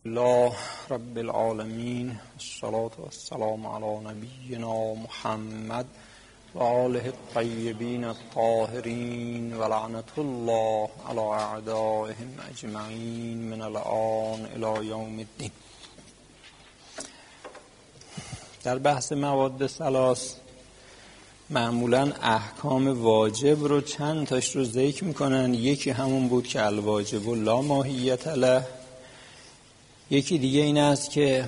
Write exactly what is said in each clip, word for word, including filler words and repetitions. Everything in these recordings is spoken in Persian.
الله رب العالمین الصلاة والسلام علی نبینا محمد و آله الطیبین الطاهرین و لعنت الله علی اعدائهم اجمعین من الآن الی یوم الدین. در بحث مواد ثلاث معمولا احکام واجب رو چند تاش رو ذکر میکنن. یکی همون بود که الواجب لا ماهیت له. یکی دیگه این است که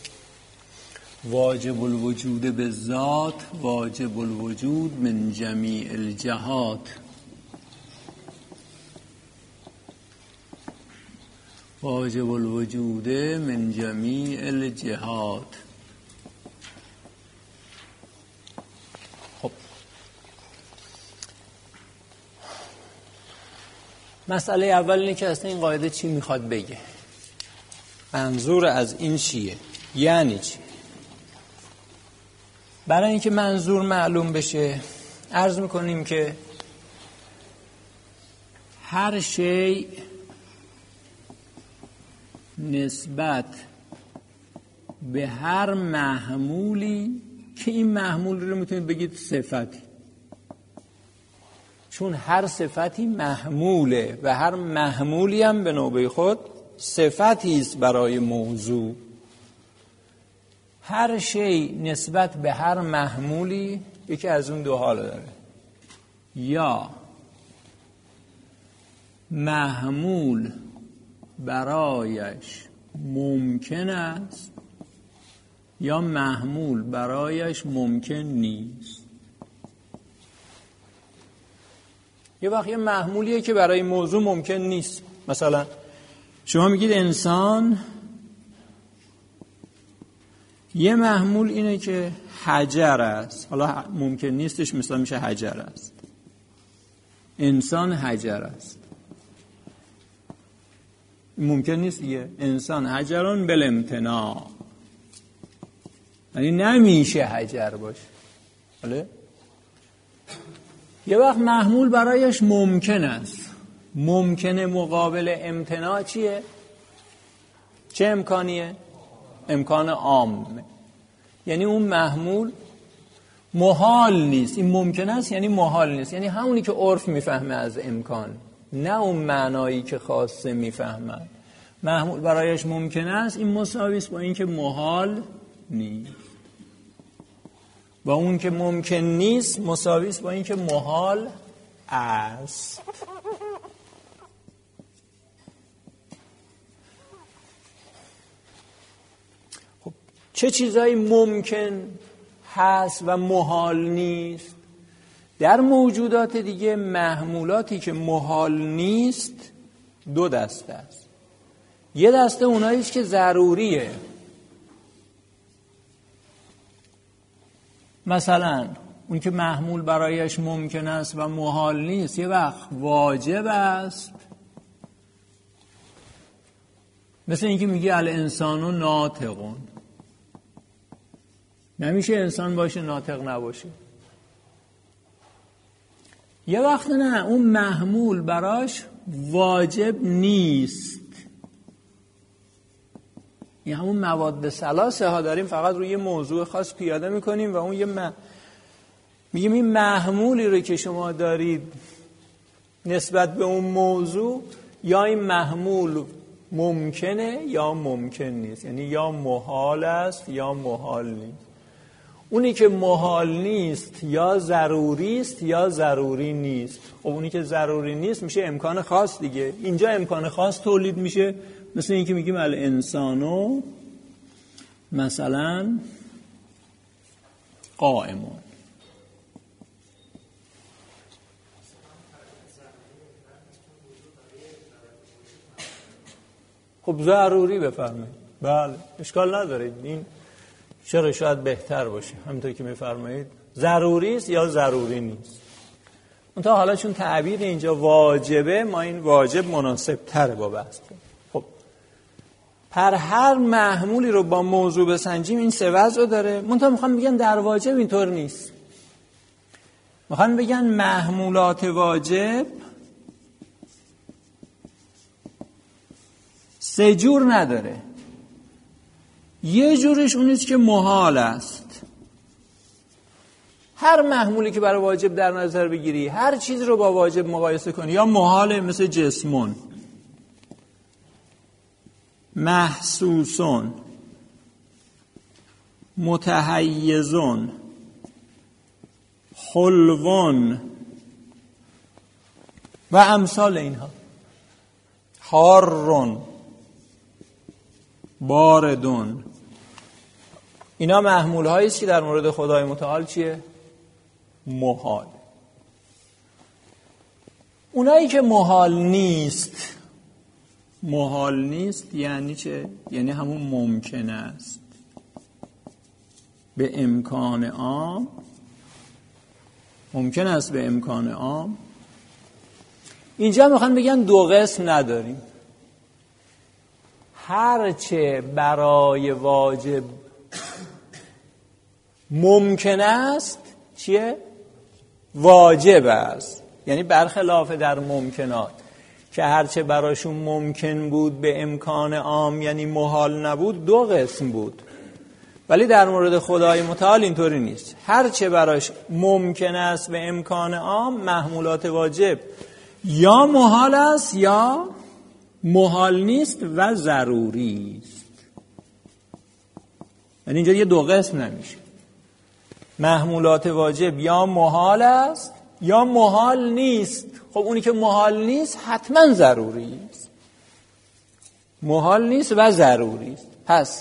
واجب الوجود به ذات واجب الوجود من جمیع الجهات. واجب الوجود من جمیع الجهات. خب مسئله اول اینه که اصلا این قاعده چی میخواد بگه، منظور از این چیه، یعنی چی. برای اینکه منظور معلوم بشه عرض میکنیم که هر شی نسبت به هر محمولی که این محمول رو میتونید بگید صفتی، چون هر صفتی محموله و هر محمولی هم به نوبه خود صفتی است برای موضوع. هر شی نسبت به هر محمولی یکی از اون دو حال داره، یا محمول برایش ممکن است یا محمول برایش ممکن نیست. یه وقت یه محمولیه که برای موضوع ممکن نیست. مثلا شما میگید انسان، یه محمول اینه که حجر است، حالا ممکن نیستش، مثلا میشه حجر است. انسان حجر است، ممکن نیست دیگه. انسان حجرون بالامتناع، یعنی نمیشه حجر باشه. حالا یه وقت محمول برایش ممکن است. ممکنه مقابل امتناع چیه؟ چه امکانیه؟ امکان عام، یعنی اون محمول محال نیست. این ممکن است یعنی محال نیست، یعنی همونی که عرف میفهمه از امکان، نه اون معنایی که خاصه میفهمه. محمول برایش ممکن است این مساوی است با این که محال نیست، با اون که ممکن نیست مساوی است با این که محال است. چه چیزایی ممکن هست و محال نیست؟ در موجودات دیگه محمولاتی که محال نیست دو دسته است. یه دسته اوناییست که ضروریه، مثلا اون که محمول برایش ممکن است و محال نیست یه وقت واجب است، مثل اینکه میگه الانسان ناطقون، نمیشه انسان باشه ناطق نباشه. یه وقت نه، اون محمول براش واجب نیست. این همون مواد ثلاثه ها داریم، فقط روی یه موضوع خاص پیاده میکنیم و اون یه م... میگیم این محمولی رو که شما دارید نسبت به اون موضوع، یا این محمول ممکنه یا ممکن نیست، یعنی یا محال است یا محال نیست. اونی که محال نیست یا ضروری است یا ضروری نیست. خب اونی که ضروری نیست میشه امکان خاص دیگه. اینجا امکان خاص تولید میشه، مثل اینکه میگیم الانسانو مثلا قائمون. خب ضروری بفرمایید، بله اشکال نداره. این چرا شاید بهتر باشه، همونطور که میفرمایید ضروری است یا ضروری نیست. منتها حالا چون تعبیر اینجا واجبه، ما این واجب مناسب تره با بحث. خب پر هر محمولی رو با موضوع بسنجیم این سه وضع داره. منتها میخوام بگن در واجب اینطور نیست. میخوام بگن محمولات واجب سه جور نداره. یه جورش اونیست که محال است. هر محمولی که برای واجب در نظر بگیری، هر چیز رو با واجب مقایسه کنی، یا محاله، مثل جسمون، محسوسون، متحیزون، حلوون و امثال اینها، حارون، باردون. اینا محمول هایی است که در مورد خدای متعال چیه؟ محال. اونایی که محال نیست، محال نیست یعنی چه؟ یعنی همون ممکن است به امکان عام. ممکن است به امکان عام. اینجا میخوان بگن دو قسم نداریم. هرچه برای واجب ممکن است چیه؟ واجب است. یعنی برخلاف در ممکنات که هرچه براشون ممکن بود به امکان عام یعنی محال نبود، دو قسم بود. ولی در مورد خدای متعال اینطوری نیست. هرچه براش ممکن است به امکان عام، محمولات واجب یا محال است یا محال نیست و ضروری است. یعنی اینجا یه دو قسم نمیشه. محمولات واجب یا محال است یا محال نیست. خب اونی که محال نیست حتما ضروری است. محال نیست و ضروری است. پس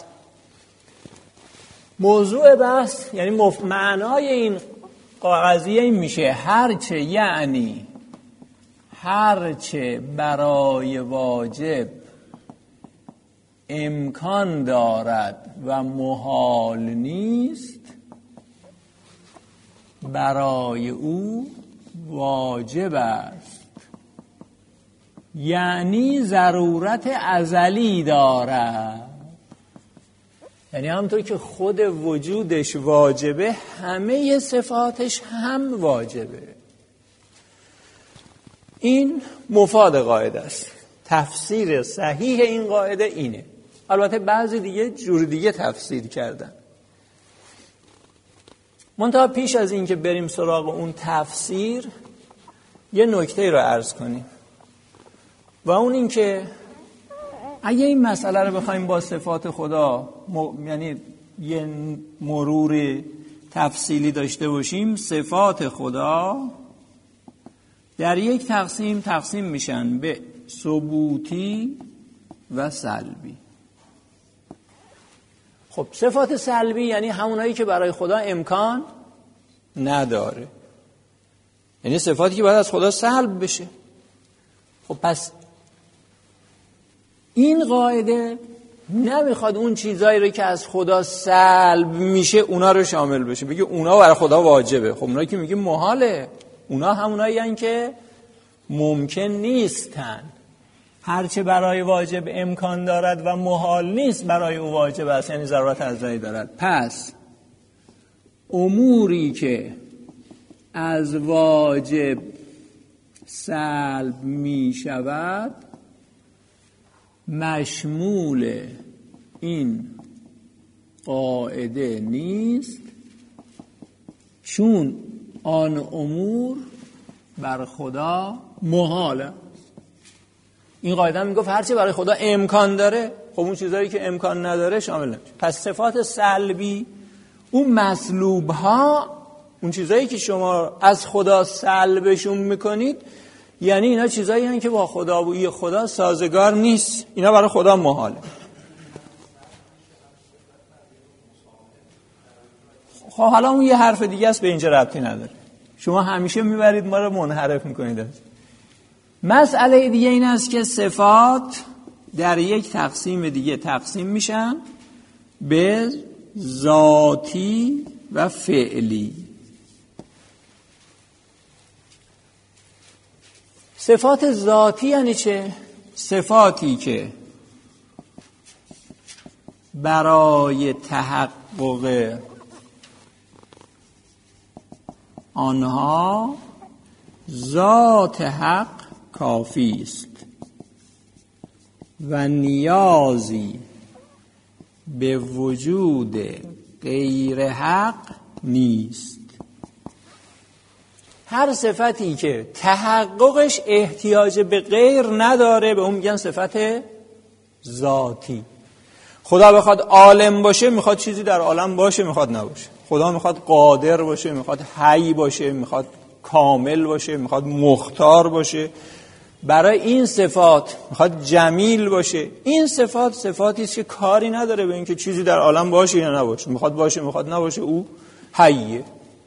موضوع بحث یعنی مف... معنای این قضیه این میشه هرچه، یعنی هرچه برای واجب امکان دارد و محال نیست، برای او واجب است. یعنی ضرورت ازلی دارد. یعنی همونطور که خود وجودش واجبه، همه صفاتش هم واجبه. این مفاد قاعده است. تفسیر صحیح این قاعده اینه. البته بعضی دیگه جور دیگه تفسیر کردن. منتها پیش از این که بریم سراغ اون تفسیر، یه نکته رو عرض کنیم و اون این که اگه این مسئله رو بخوایم با صفات خدا م... یعنی یه مرور تفصیلی داشته باشیم، صفات خدا در یک تقسیم تقسیم میشن به ثبوتی و سلبی. خب صفات سلبی یعنی همونایی که برای خدا امکان نداره، یعنی صفاتی که باید از خدا سلب بشه. خب پس این قاعده نمیخواد اون چیزایی رو که از خدا سلب میشه اونا رو شامل بشه، بگه اونا برای خدا واجبه. خب اونایی که میگه محاله، اونا همونایی هستن که ممکن نیستن. هرچه برای واجب امکان دارد و محال نیست برای او واجب است، یعنی ضرورت ازلی دارد. پس اموری که از واجب سلب می شود مشمول این قاعده نیست، چون آن امور بر خدا محاله. این قاعده هم میگفت هرچی برای خدا امکان داره، خب اون چیزایی که امکان نداره شامل نمیشه. پس صفات سلبی، اون مسلوب ها، اون چیزایی که شما از خدا سلبشون میکنید، یعنی اینا چیزایی هستن که با خدابویی خدا سازگار نیست، اینا برای خدا محاله. خب حالا اون یه حرف دیگه است، به اینجا ربطی نداره. شما همیشه میبرید ما رو منحرف میکنید. مسئله دیگه این است که صفات در یک تقسیم دیگه تقسیم میشن به ذاتی و فعلی. صفات ذاتی یعنی چه؟ صفاتی که برای تحقق آنها ذات حق کافی است و نیازی به وجود غیر حق نیست. هر صفتی که تحققش احتیاج به غیر نداره به اون میگن صفت ذاتی. خدا بخواد عالم باشه میخواد چیزی در عالم باشه، میخواد نباشه. خدا میخواد قادر باشه، میخواد حی باشه، میخواد کامل باشه، میخواد مختار باشه. برای این صفات میخواد جمیل باشه. این صفات صفاتی است که کاری نداره به اینکه چیزی در عالم باشه یا نباشه. میخواد باشه، میخواد نباشه، او حیه.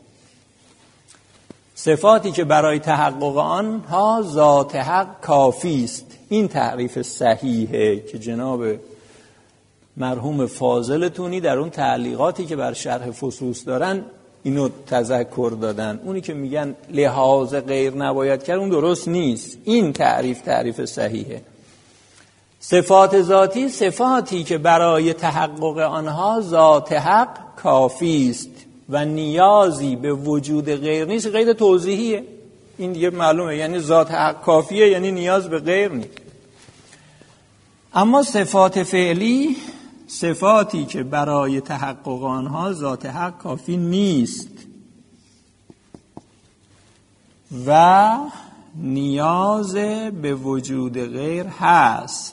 صفاتی که برای تحقق آنها ذات حق کافی است. این تعریف صحیحه که جناب مرحوم فاضلتونی در اون تعلیقاتی که بر شرح فصوص دارن اینو تذکر دادن. اونی که میگن لحاظ غیر نباید کرد اون درست نیست. این تعریف تعریف صحیحه. صفات ذاتی صفاتی که برای تحقق آنها ذات حق کافی است و نیازی به وجود غیر نیست. غیر توضیحیه. این دیگه معلومه، یعنی ذات حق کافیه، یعنی نیاز به غیر نیست. اما صفات فعلی صفاتی که برای تحقق آنها ذات حق کافی نیست و نیاز به وجود غیر هست.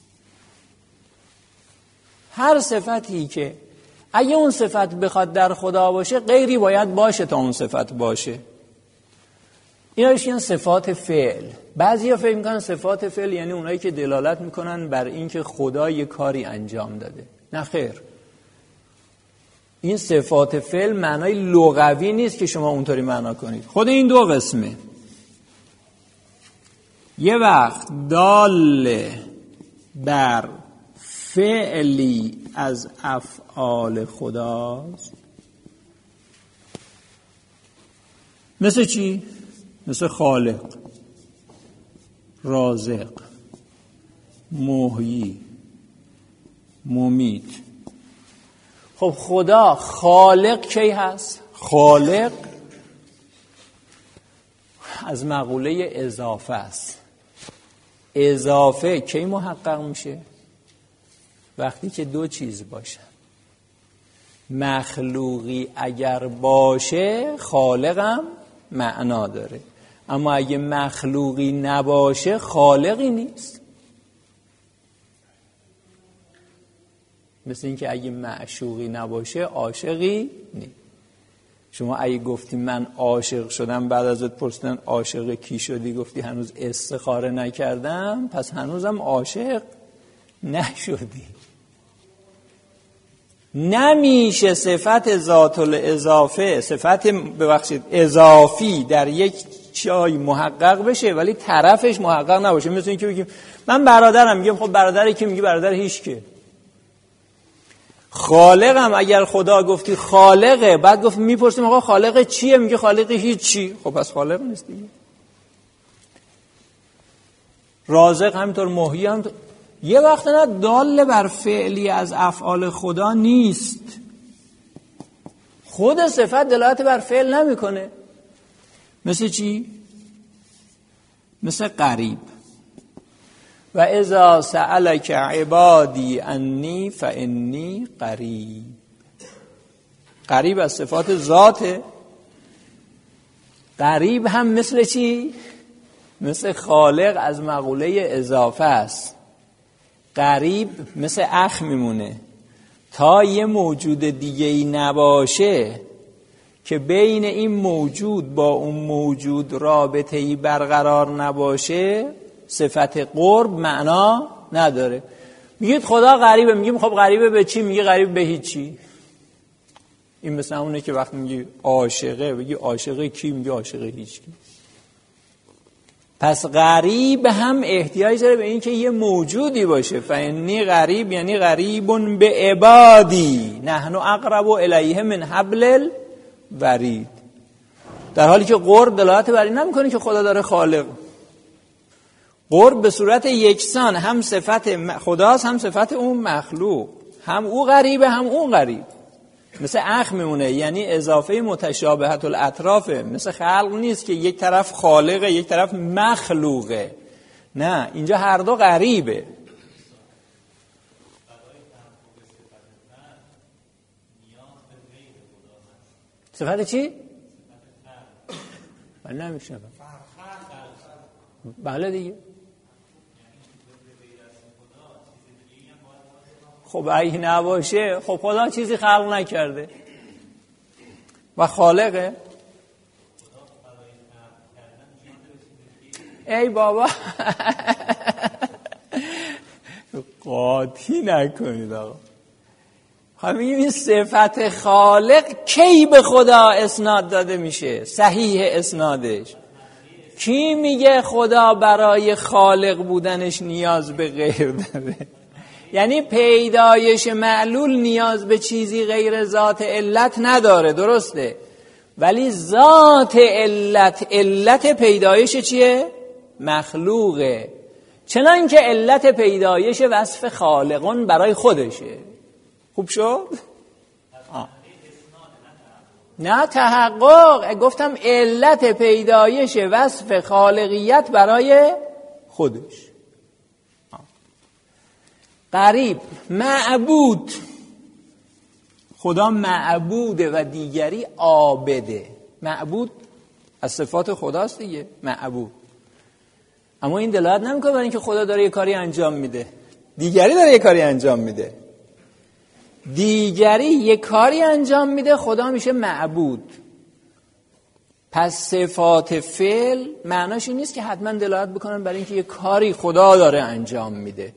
هر صفتی که اگه اون صفت بخواد در خدا باشه غیری باید باشه تا اون صفت باشه. اینا میشن صفات فعل. بعضیا فکر میکنن صفات فعل یعنی اونایی که دلالت میکنن بر اینکه خدا یه کاری انجام داده. نه خیر. این صفات فعل معنای لغوی نیست که شما اونطوری معنا کنید. خود این دو قسمه. یه وقت دال بر فعلی از افعال خداست. مثل چی؟ مثل خالق، رازق، محیی، ممیت. خب خدا خالق کی هست؟ خالق از مقوله اضافه است. اضافه کی محقق میشه؟ وقتی که دو چیز باشن. مخلوقی اگر باشه خالقم معنا داره، اما اگه مخلوقی نباشه خالقی نیست. مثل این که اگه معشوقی نباشه عاشقی نیست. شما اگه گفتی من عاشق شدم، بعد ازت پرسیدن عاشق کی شدی، گفتی هنوز استخاره نکردم، پس هنوزم عاشق نشدی. نمیشه صفت ذات الاضافه، صفت ببخشید اضافی در یک چای محقق بشه ولی طرفش محقق نباشه. مثل این که بگیم من برادرم، میگم خب برادری که میگی برادر هیچ که. خالقم اگر خدا گفتی خالقه، بعد گفت میپرسیم آقا خالق چیه، میگه خالق هیچ چی، خب پس خالق نیست دیگه. رازق همینطور، محیی همینطور. یه وقت نه دال بر فعلی از افعال خدا نیست. خود صفت دلالت بر فعل نمیکنه. مثل چی؟ مثل قریب. و اذا سألک عبادی انی فانی قریب. قریب از صفات ذاته. قریب هم مثل چی؟ مثل خالق از مقوله اضافه است. قریب مثل اخ میمونه تا یه موجود دیگه ای نباشه که بین این موجود با اون موجود رابطه ای برقرار نباشه صفت قرب معنا نداره. میگید خدا غریبه، میگیم خب غریبه به چی؟ میگه غریب به هیچی. این مثل اونه که وقتی میگی عاشقه بگی عاشقه کی؟ میگه عاشقه هیچ کی. پس غریب هم احتیاج داره به این که یه موجودی باشه. فانی غریب یعنی غریبون به عبادی نحن اقرب الیه من حبل الورید. در حالی که قرب دلالت بر این نمیکنه که خدا داره خالق. قرب به صورت یکسان هم صفت خداست هم صفت اون مخلوق. هم او غریبه هم اون غریب. مثل اخ میمونه، یعنی اضافه متشابهت الاطرافه. مثل خلق نیست که یک طرف خالقه یک طرف مخلوقه. نه، اینجا هر دو غریبه. صفت چی؟ من نمیشنم. بله دیگه. خب اگه نباشه خب خدا چیزی خلق نکرده و خالقه. ای بابا قاطی نکنید آقا. همین این صفت خالق کی به خدا اسناد داده میشه؟ صحیح اسنادش کی میگه خدا برای خالق بودنش نیاز به غیر داره؟ یعنی پیدایش معلول نیاز به چیزی غیر ذات علت نداره، درسته، ولی ذات علت علت پیدایش چیه؟ مخلوقه. چنان که علت پیدایش وصف خالقون برای خودشه. خوب شد؟ آه. نه تحقق، گفتم علت پیدایش وصف خالقیت برای خودش. آه. قریب معبود، خدا معبوده و دیگری عابده. معبود از صفات خداست دیگه، معبود. اما این دلالت نمیکنه برای اینکه خدا داره یه کاری انجام میده، دیگری داره یه کاری انجام میده. دیگری یه کاری انجام میده، خدا میشه معبود. پس صفات فعل معناش این نیست که حتما دلالت بکنن برای اینکه یه کاری خدا داره انجام میده.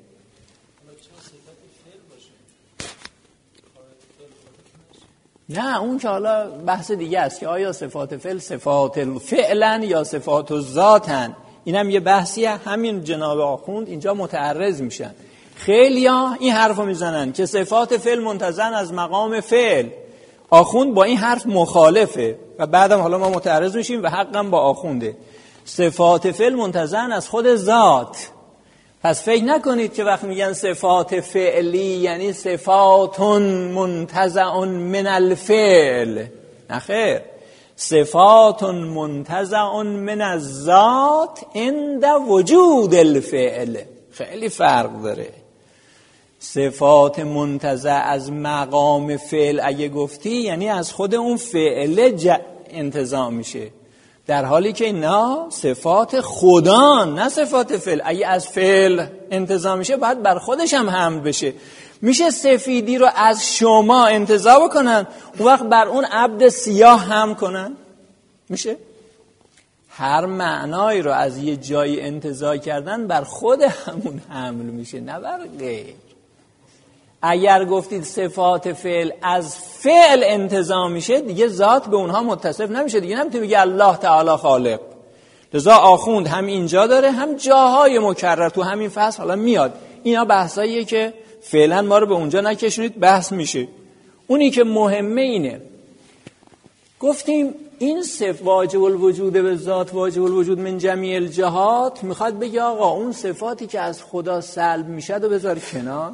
نه اون که حالا بحث دیگه است که آیا صفات فعل صفات فعلن یا صفات ذاتن. اینم یه بحثیه. همین جناب آخوند اینجا متعرض میشن. خیلیا این حرفو میزنن که صفات فعل منتزع از مقام فعل. آخوند با این حرف مخالفه و بعدم حالا ما متعرض میشیم و حقم با آخونده. صفات فعل منتزع از خود ذات. پس فکر نکنید که وقت میگن صفات فعلی یعنی صفات منتزع من الفعل. نه خیر، صفات منتزع من الذات عند وجود الفعل. خیلی فرق داره. صفات منتزع از مقام فعل اگه گفتی یعنی از خود اون فعل ج... انتزاع میشه، در حالی که نه، صفات خدا نه صفات فعل. اگه از فعل انتزاع میشه باید بر خودش هم حمل بشه. میشه سفیدی رو از شما انتزاع بکنن اون وقت بر اون عبد سیاه هم کنن؟ میشه؟ هر معنایی رو از یه جایی انتزاع کردن بر خود همون حمل میشه، نه بر غیر. اگر گفتید صفات فعل از فعل انتزاع میشه دیگه ذات به اونها متصف نمیشه دیگه. نمیتونی بگی الله تعالی خالق. لذا آخوند هم اینجا داره هم جاهای مکرر تو همین فصل حالا میاد. اینا بحثاییه که فعلا ما رو به اونجا نکشونید، بحث میشه. اونی که مهمه اینه، گفتیم این صف واجب الوجود به ذات واجب الوجود من جمیع الجهات، میخواد بگه آقا اون صفاتی که از خدا سلب میشه رو بذار کنار.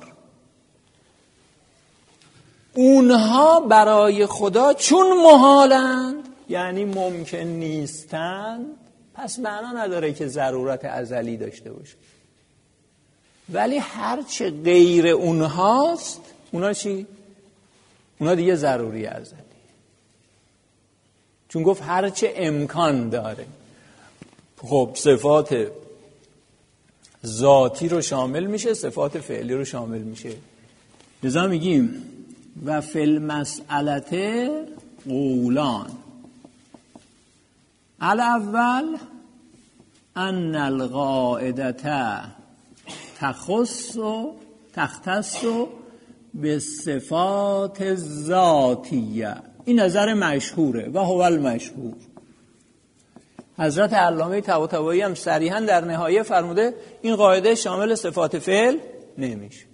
اونها برای خدا چون محالند یعنی ممکن نیستند، پس معنا نداره که ضرورت ازلی داشته باشه. ولی هرچه غیر اونهاست اونا چی؟ اونا دیگه ضروری ازلی. چون گفت هرچه امکان داره. خب صفات ذاتی رو شامل میشه، صفات فعلی رو شامل میشه. لذا میگیم و فی المسئلت قولان. الاول ان القاعدة تخص و تختص به صفات ذاتیه. این نظر مشهوره و هو المشهور. حضرت علامه طباطبایی هم صریحا در نهایه فرموده این قاعده شامل صفات فعل نمیشه.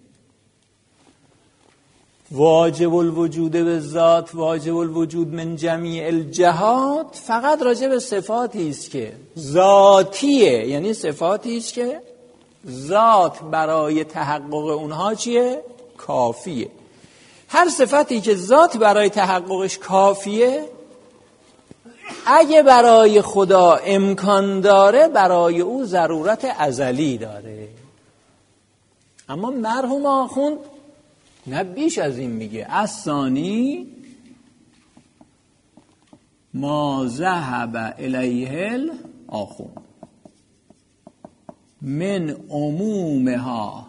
واجب الوجود به ذات واجب الوجود من جمیع الجهات فقط راجع به صفاتی است که ذاتیه، یعنی صفاتی است که ذات برای تحقق اونها چیه؟ کافیه. هر صفتی که ذات برای تحققش کافیه اگه برای خدا امکان داره برای او ضرورت ازلی داره. اما مرحوم آخوند نه بیش از این میگه. الثانی ما ذهب الیه الاخوند من عمومها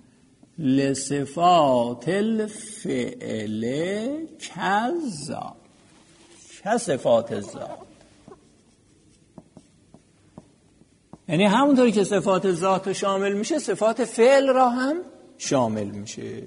لصفات الفعل کذا چه صفات ذات، یعنی همونطوری که صفات ذات شامل میشه صفات فعل را هم شامل میشه.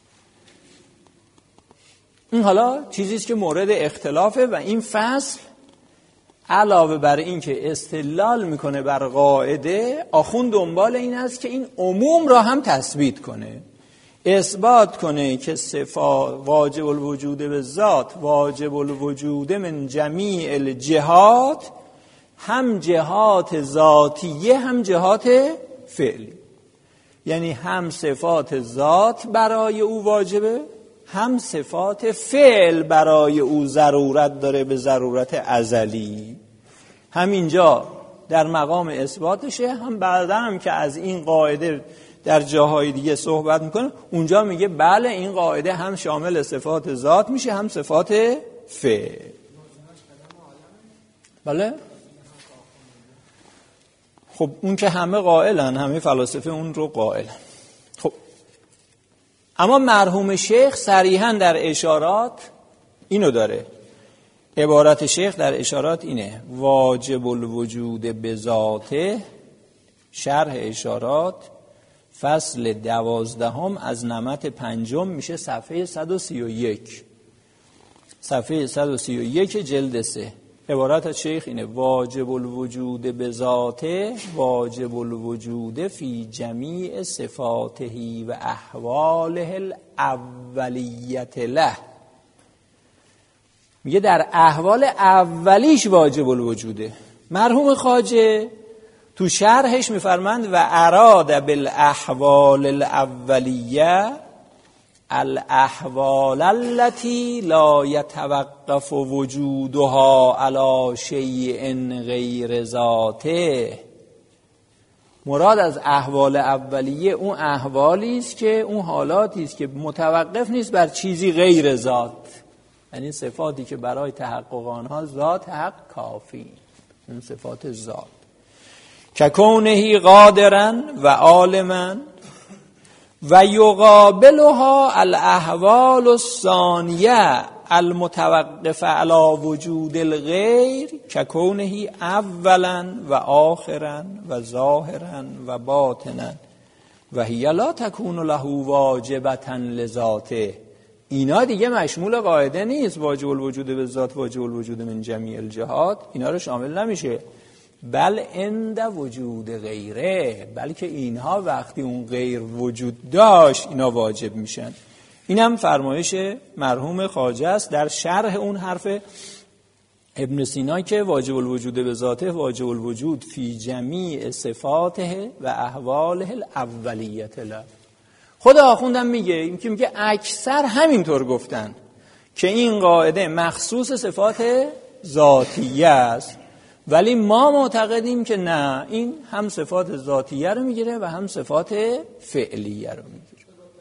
این حالا چیزیست که مورد اختلافه و این فصل علاوه بر این که استدلال میکنه بر قاعده، آخوند دنبال این است که این عموم را هم تثبیت کنه، اثبات کنه که صفات واجب الوجود به ذات واجب الوجود من جمیع الجهات، هم جهات ذاتیه هم جهات فعلی، یعنی هم صفات ذات برای او واجبه هم صفات فعل برای او ضرورت داره به ضرورت ازلی. همینجا در مقام اثباتشه، هم بعدا هم که از این قاعده در جاهای دیگه صحبت میکنه اونجا میگه بله این قاعده هم شامل صفات ذات میشه هم صفات فعل. بله خب اون که همه قائلن، همه فلاسفه اون رو قائلن. خب اما مرحوم شیخ صریحاً در اشارات اینو داره، عبارت شیخ در اشارات اینه: واجب الوجود به ذاته، شرح اشارات فصل دوازدهم از نمط پنجم میشه صفحه صد و سی و یک، صفحه صد و سی و یک جلد سه. عبارت شیخ اینه: واجب الوجود به ذاته واجب الوجود فی جمیع صفاته و احواله الاولیت له. میگه در احوال اولیش واجب الوجوده. مرحوم خواجه تو شرحش میفرمند و اراد بالاحوال الاولیه الاحوال التي لا يتوقف وجودها على شيء غیر ذاته. مراد از احوال اولیه اون احوالی است که اون حالاتی است که متوقف نیست بر چیزی غیر ذات، یعنی صفاتی که برای تحقق آنها ذات حق کافی، اون صفات ذات. که کونه قادرا و عالما و یقابلها الاحوال الثانیه المتوقف علی وجود الغیر که کونه اولا و آخرا و ظاهرا و باطنا و هی لا تکون له واجبتا لذاته. اینا دیگه مشمول قاعده نیست، واجب الوجود به ذات واجب الوجود من جمیع الجهات، اینا رو شامل نمیشه. بل عند وجود غیره، بلکه اینها وقتی اون غیر وجود داشت اینا واجب میشن. اینم فرمایش مرحوم خواجه است در شرح اون حرف ابن سینا که واجب الوجود به ذاته واجب الوجود فی جمیع صفاته و احواله الاولیت له. خود آخوندم میگه این که میگه اکثر همینطور گفتن که این قاعده مخصوص صفات ذاتیه است، ولی ما معتقدیم که نه، این هم صفات ذاتیه رو میگیره و هم صفات فعلیه رو میگیره.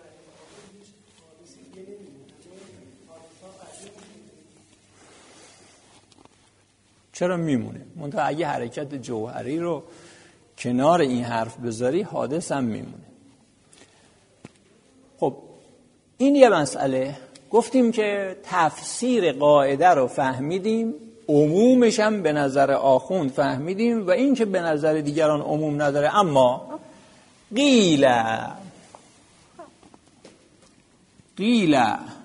چرا میمونه؟ منتها اگه حرکت جوهری رو کنار این حرف بذاری حادث هم میمونه. خب این یه مسئله. گفتیم که تفسیر قاعده رو فهمیدیم، عمومش هم به نظر آخوند فهمیدیم و این که به نظر دیگران عموم نداره. اما قیل قیل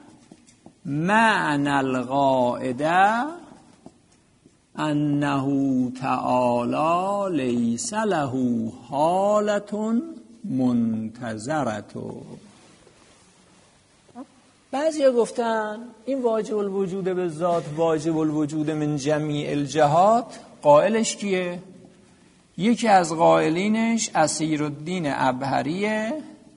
معنی القاعده انه تعالی لیس له حالت منتظرت. بعضی ها گفتن این واجب الوجود به ذات واجب الوجود من جمیع الجهات قائلش کیه؟ یکی از قائلینش اسیرالدین ابهریه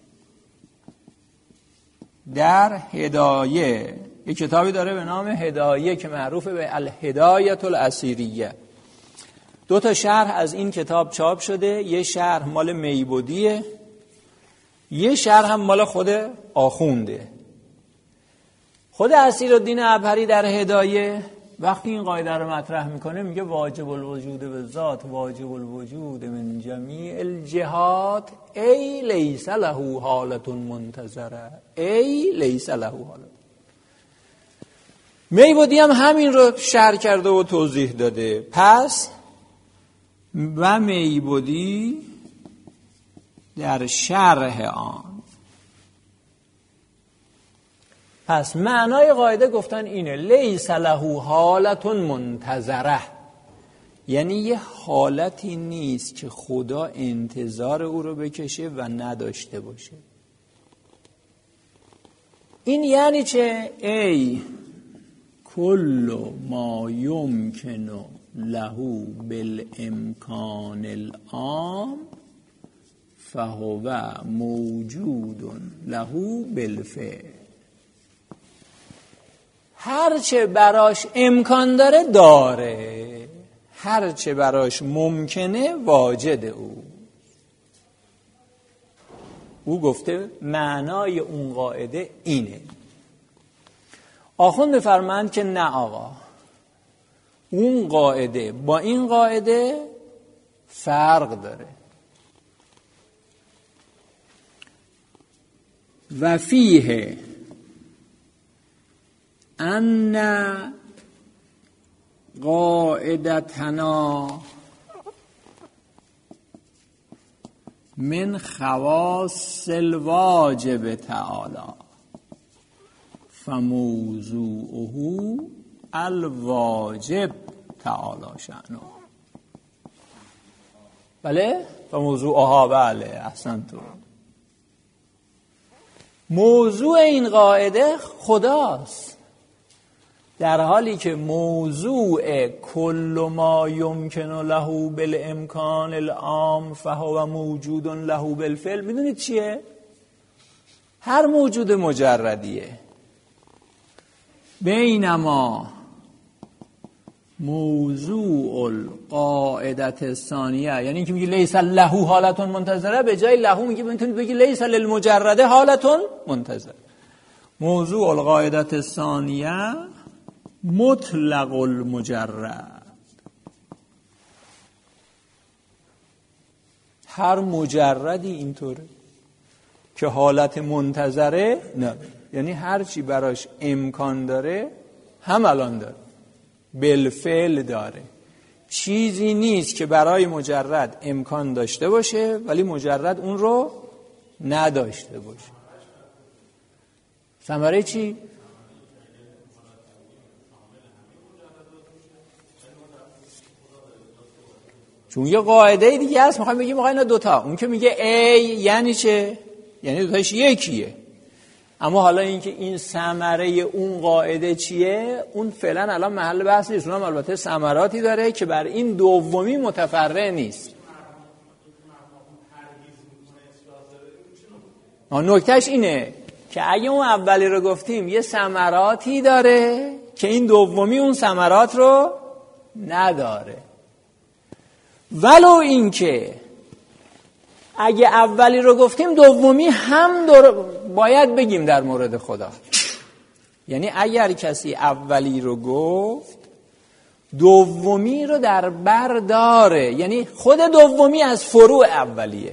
در هدایه. یک کتابی داره به نام هدایه که معروف به الهدایة الاسیریه. دو تا شرح از این کتاب چاپ شده، یه شرح مال میبودیه، یه شرح هم مال خود آخونده. خود اسیرالدین ابهری در هدایه وقتی این قاعده رو مطرح میکنه میگه واجب الوجود به ذات واجب الوجود من جمیع الجهات ای لیس له حالت منتظره ای لیس له حالت. میبودی هم همین رو شرح کرده و توضیح داده. پس و میبودی در شرح آن، پس معنای قاعده گفتن اینه لیس له حالت منتظره، یعنی یه حالتی نیست که خدا انتظار او رو بکشه و نداشته باشه. این یعنی چه؟ ای کل ما یمکن له بالامکان العام فهو موجود له بالفعل. هرچه براش امکان داره داره، هرچه براش ممکنه واجد او. او گفته معنای اون قاعده اینه. آخوند بفرمایند که نه آقا، اون قاعده با این قاعده فرق داره. و فیه ان قاعدتنا من خواص الواجب تعالی فموضوعه الواجب تعالی شأنه. بله؟ فموضوعها بله احسنتون. موضوع این قاعده خداست، در حالی که موضوع کل ما یمکن له بالامکان العام فهو موجود له بالفعل میدونید چیه؟ هر موجود مجردیه. بینما موضوع القاعدت الثانیه، یعنی اینکه میگه لیس له حالت منتظره، به جای له میگه میتونید بگی لیس للمجرد حالت منتظره. موضوع القاعدت الثانیه مطلق المجرد، هر مجردی اینطوره که حالت منتظره نه، یعنی هر چی براش امکان داره هم الان داره، بالفعل داره. چیزی نیست که برای مجرد امکان داشته باشه ولی مجرد اون رو نداشته باشه. ثمره چی؟ چون یه قاعده دیگه هست میخوایم بگیم آقا اینا دوتا، اون که میگه ای یعنی چه؟ یعنی دوتاش یکیه. اما حالا اینکه این ثمره اون قاعده چیه، اون فعلا الان محل بحث نیست. اونم البته ثمراتی داره که بر این دومی متفرع نیست. نکتهش اینه که اگه اون اولی رو گفتیم یه ثمراتی داره که این دومی اون ثمرات رو نداره، ولو اینکه اگه اولی رو گفتیم دومی هم باید بگیم در مورد خدا. یعنی اگر کسی اولی رو گفت دومی رو در بر داره، یعنی خود دومی از فروع اولیه.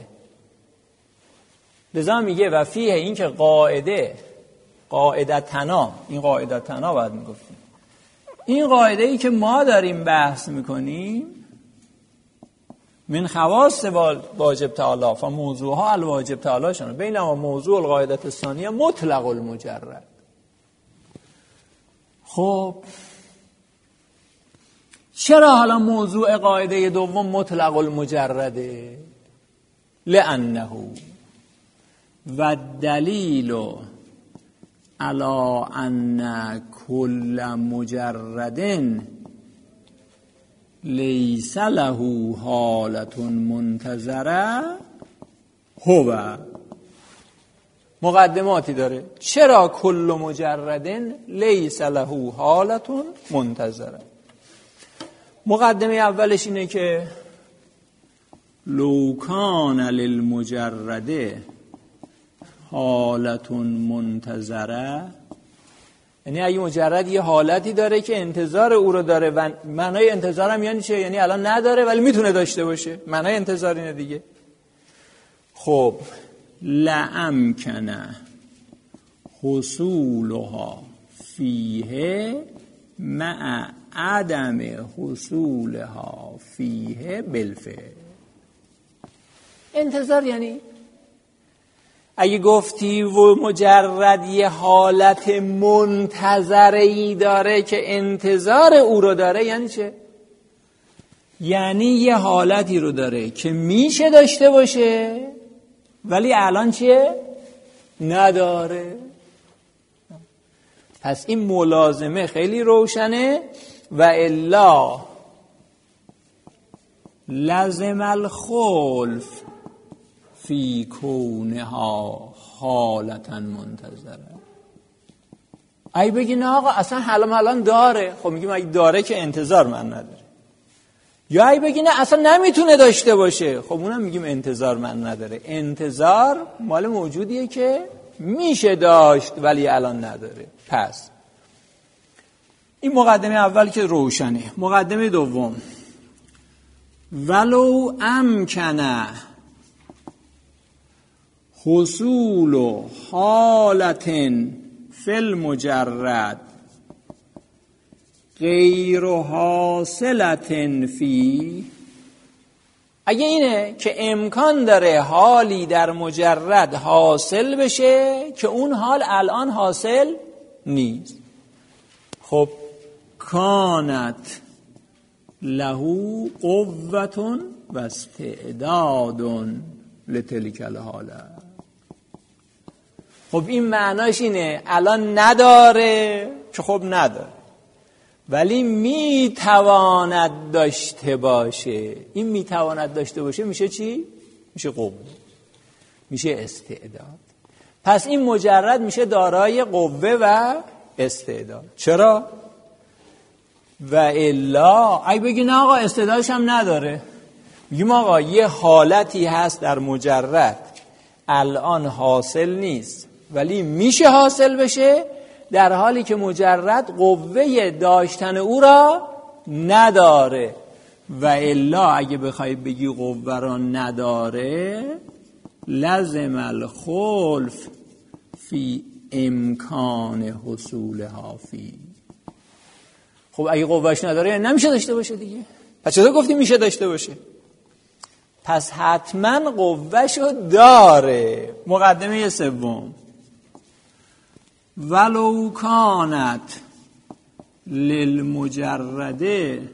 لذا میگه و فیه، این که قاعده قاعدتنا، این قاعدتنا باید میگفتیم، این قاعده ای که ما داریم بحث میکنیم من خواص واجب تعالی فموضوعها الواجب تعالی شنه بینما موضوع القاعدت الثانیه مطلق المجرد. خب چرا حالا موضوع قاعده دوم مطلق المجرده؟ لانه و دلیل علی ان کل مجرد لیس له حالت منتظره هو. مقدماتی داره چرا کل مجرد لیس له حالت منتظره. مقدمه اولش اینه که لو کان للمجرد حالت منتظره یعنی اگه مجرد یه حالتی داره که انتظار او رو داره و معنای انتظارم یعنی چه؟ یعنی الان نداره ولی میتونه داشته باشه. معنای انتظار اینه دیگه. خب لامکنه حصولها فیه مع عدم حصولها فیه بالفعل. انتظار یعنی اگه گفتی و مجرد یه حالت منتظره‌ای داره که انتظار او رو داره، یعنی چه؟ یعنی یه حالتی رو داره که میشه داشته باشه ولی الان چیه؟ نداره. پس این ملازمه خیلی روشنه. و الا لازم الخلف فی کونها حالتا منتظره. ای بگی نه آقا اصلا حالا الان داره، خب میگیم اگه داره که انتظار من نداره. یا ای بگی نه اصلا نمیتونه داشته باشه، خب اونم میگیم انتظار من نداره. انتظار مال موجودیه که میشه داشت ولی الان نداره. پس این مقدمه اول که روشنه. مقدمه دوم، ولو امکنه حصول حالت فی المجرد غیر حاصلت فی، اگه اینه که امکان داره حالی در مجرد حاصل بشه که اون حال الان حاصل نیست، خب کانت له قوة و استعداد لتلک الحاله. خب این معناش اینه الان نداره که خب نداره ولی میتواند داشته باشه. این میتواند داشته باشه میشه چی؟ میشه قوه، میشه استعداد. پس این مجرد میشه دارای قوه و استعداد. چرا؟ و الا اگه بگی نه آقا استعدادش هم نداره، میگیم آقا یه حالتی هست در مجرد الان حاصل نیست ولی میشه حاصل بشه، در حالی که مجرد قوه داشتن او را نداره. و الا اگه بخوای بگی قوه را نداره، لازم الخلف فی امکان حصولها فی. خب اگه قوهش نداره نمیشه داشته باشه دیگه. پس چطور گفتیم میشه داشته باشه؟ پس حتما قوهشو داره. مقدمه سوم، ولو کانت للمجرد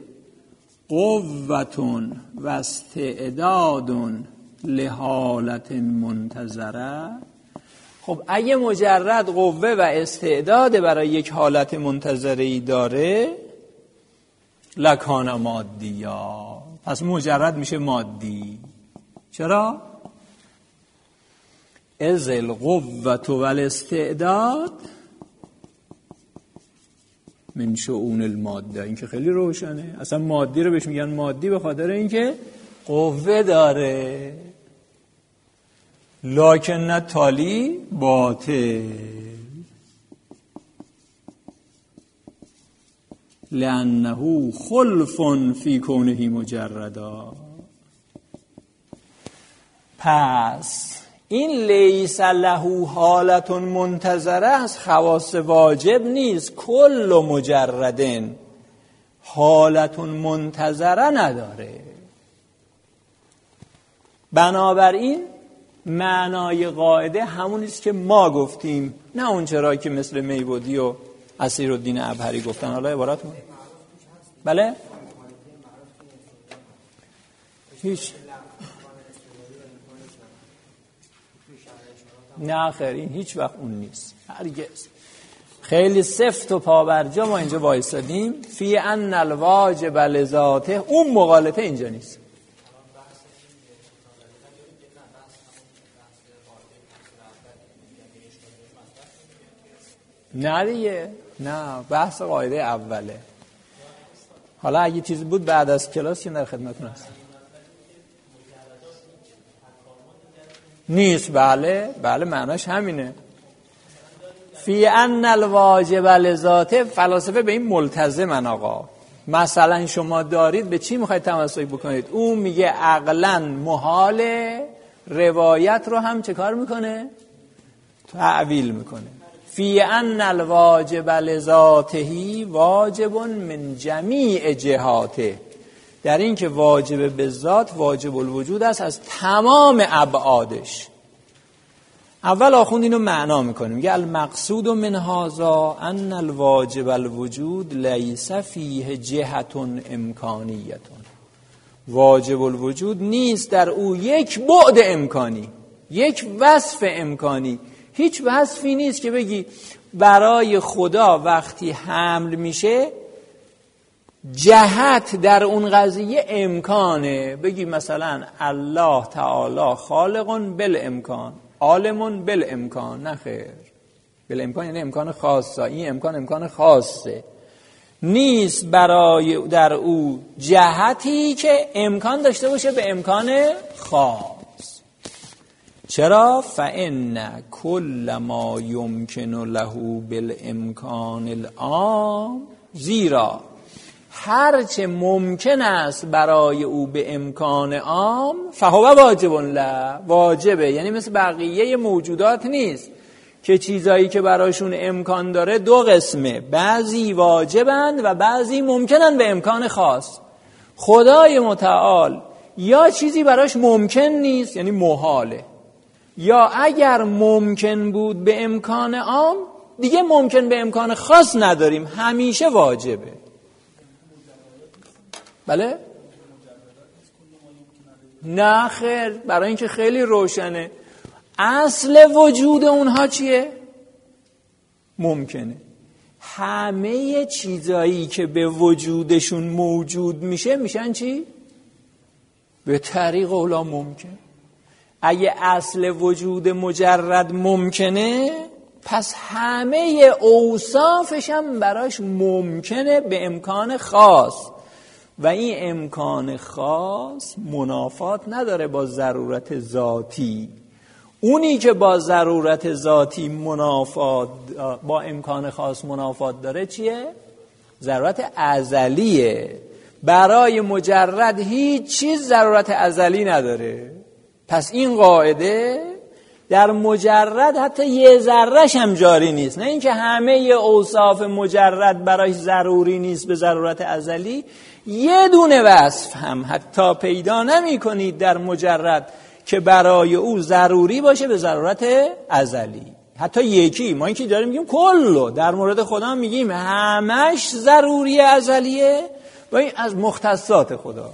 قوة و استعداد لحالت منتظره. خب اگه مجرد قوه و استعداد برای یک حالت منتظره‌ای داره، لکان مادیا، پس مجرد میشه مادی. چرا؟ از القوة و الاستعداد من شؤون الماده. این که خیلی روشنه. اصلا مادی رو بهش میگن مادی به خاطر اینکه قوه داره. لکن تالی باطل، لانه خلف فی کونه مجردا. پس این لیس له حالت منتظره از خواص واجب نیست. کل مجردن حالت منتظره نداره. بنابراین معنای قاعده همونیست که ما گفتیم، نه اون چرا که مثل میبودی و اسیرالدین ابهری گفتن. حالا عبارت ما بله هیچ نه خیر، این هیچ وقت اون نیست هرگز. خیلی سفت و پابرجا ما اینجا وایسادیم فی ان الواجب لذاته. اون مغالطه اینجا نیست. نه دیگه، نه، بحث قاعده اوله. حالا اگه چیزی بود بعد از کلاس که در خدمتتون هستم. نیست. بله بله معناش همینه. فی ان الواجب لذاته، فلاسفه به این ملتزمن آقا. مثلا شما دارید به چی میخواید تمسک بکنید؟ اون میگه عقلا محاله، روایت رو هم چه کار میکنه؟ تعویل میکنه. فی ان الواجب لذاته واجب من جمیع جهاته، در این که واجب به ذات واجب الوجود است از تمام ابعادش. اول آخوند اینو معنا میکنیم، میگه المقصود من هذا ان الواجب الوجود لیس فیه جهت امکانیت، واجب الوجود نیست در او یک بعد امکانی، یک وصف امکانی. هیچ وصفی نیست که بگی برای خدا وقتی حمل میشه جهت در اون قضیه امکانه. بگی مثلا الله تعالی خالق بالامکان، عالم بالامکان. نه خیر، بالامکان یعنی امکان خاصه. این امکان امکان خاصه نیست برای در او جهتی که امکان داشته باشه به امکان خاص. چرا؟ فإن كل ما يمكن له بالامکان العام، زیرا هرچه ممکن است برای او به امکان عام، فهو واجب له، واجبه. یعنی مثل بقیه موجودات نیست که چیزایی که براشون امکان داره دو قسمه، بعضی واجبند و بعضی ممکنن به امکان خاص. خدای متعال یا چیزی براش ممکن نیست یعنی محاله، یا اگر ممکن بود به امکان عام دیگه ممکن به امکان خاص نداریم، همیشه واجبه. بله؟ نه خیر، برای اینکه خیلی روشنه. اصل وجود اونها چیه؟ ممکنه. همه چیزایی که به وجودشون موجود میشه میشن چی؟ به طریق اولا ممکن. اگه اصل وجود مجرد ممکنه، پس همه اوصافش هم براش ممکنه به امکان خاص، و این امکان خاص منافات نداره با ضرورت ذاتی. اونی که با ضرورت ذاتی منافات، با امکان خاص منافات داره چیه؟ ضرورت ازلیه. برای مجرد هیچ چیز ضرورت ازلی نداره. پس این قاعده در مجرد حتی یه ذره‌ش هم جاری نیست. نه اینکه همه اوصاف مجرد براش ضروری نیست به ضرورت ازلی، یه دونه وصف هم حتی پیدا نمی کنید در مجرد که برای او ضروری باشه به ضرورت ازلی. حتی یکی. ما اینکه داریم میگیم کلو، در مورد خدا میگیم همش ضروری ازلیه و این از مختصات خدا.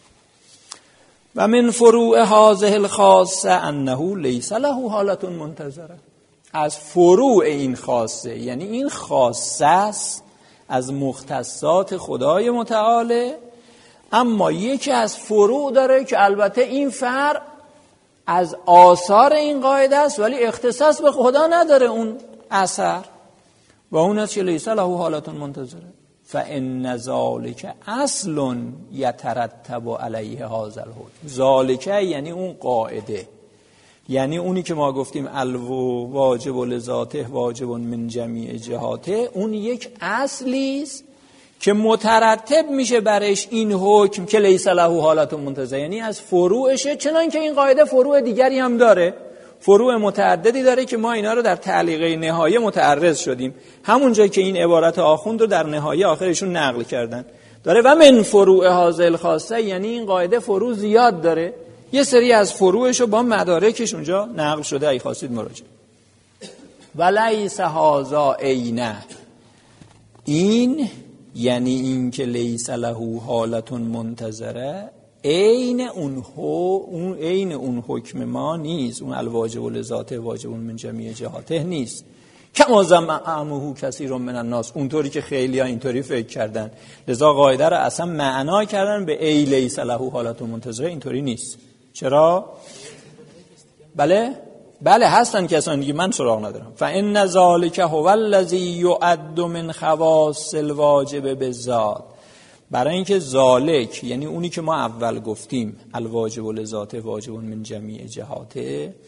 و من فروع هذه الخاصه انه لیس له حالت منتظره، از فروع این خاصه، یعنی این خاصه است از مختصات خدای متعاله، اما یکی از فروع داره که البته این فرع از آثار این قاعده است ولی اختصاص به خدا نداره اون اثر، و اون است که لیس له حالت منتظره. فإن ذلک اصل یترتب علیه هذا الحکم. ذلک یعنی اون قاعده، یعنی اونی که ما گفتیم الو واجب لذاته واجب من جمیع جهاته، اون یک اصلی است که مترتب میشه برش این حکم که لیس له حالت منتظره، یعنی از فروعشه. چنان که این قاعده فروع دیگری هم داره، فروع متعددی داره که ما اینا رو در تعلیقه نهایه متعرض شدیم، همون جایی که این عبارت آخوند رو در نهایه آخرشون نقل کردن داره. و من فروع هذه الخاصه، یعنی این قاعده فروع زیاد داره، یه سری از فروعش رو با مدارکش اونجا نقل شده، ای خواستید مراجعه. ولیس هذا عینه، این یعنی این که لیس له حالت منتظره عین اون اون عین اون حکم ما نیست، اون الواجب لذاته واجب من جمیع جهاته نیست. کما زعمه کثیر من الناس، اونطوری که خیلی‌ها اینطوری فکر کردن، لذا قاعده رو اصلا معنا کردن به ای لیس له حالت منتظره. اینطوری نیست. چرا؟ بله بله هستن کسانی که من سراغ ندارم. فإن ذلک هو الذی یعد من خواص الواجب بالذات، برای اینکه ذالک یعنی اونی که ما اول گفتیم الواجب لذاته واجب من جمیع جهاته،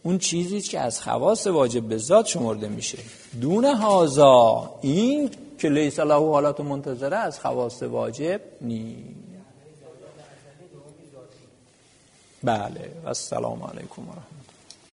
اون چیزی که از خواص واجب به ذات شمرده میشه. دون هازا، این که لیس له حالت منتظره از خواص واجب نیست. بله. و السلام علیکم و رحمت الله.